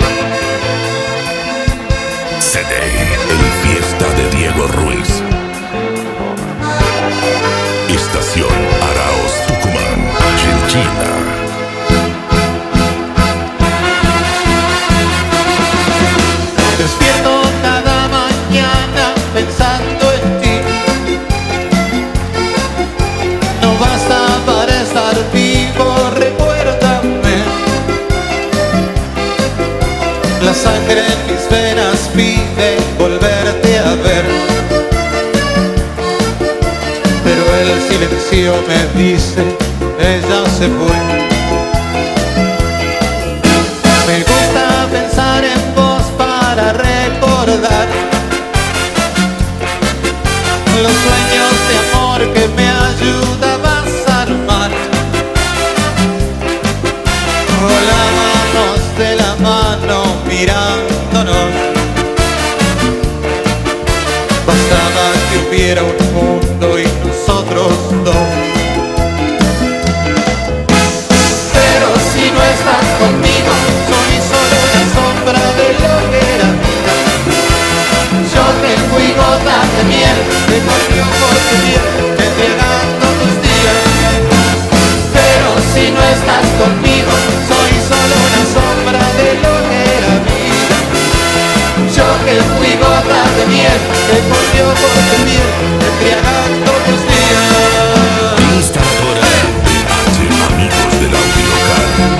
CD en fiesta de Diego Ruiz. Estación Araos, Tucumán, Argentina. Despierto cada mañana pensando en ti. No basta para estar vivo, recuérdame. La sangre en mis venas pide volverte a ver, pero el silencio me dice, ella se fue. Me gusta pensar en vos para recordar los sueños de amor que me ayudabas a armar. Volábamos de la mano mirándonos. Bastaba que hubiera un mundo y nosotros dos. Pero si no estás conmigo, soy solo una sombra de lo que era vida. Yo que fui gota de miel, que corrió por tu piel, entregando tus días. Pero si no estás conmigo, soy solo una sombra de lo que era vida. Yo que fui gota de miel, que corrió por tu piel, entregando tus días. Instaladora DH, amigos del audio local.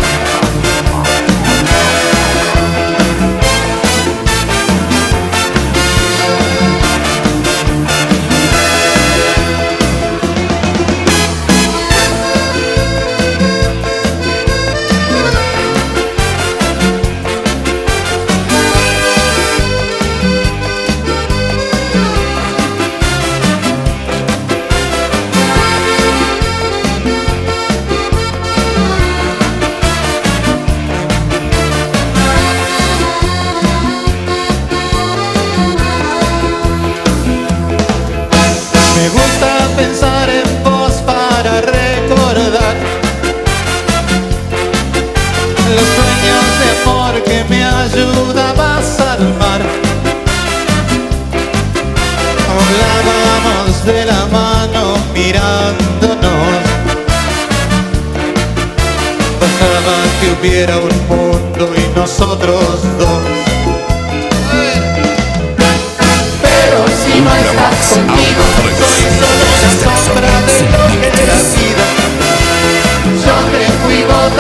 Me gusta pensar en vos para recordar los sueños de amor que me ayudabas a armar. Volábamos de la mano mirándonos. Bastaba que hubiera un mundo y nosotros dos. Pero si no estás conmigo, soy solo una sombra de lo que era vida. Yo que fui gota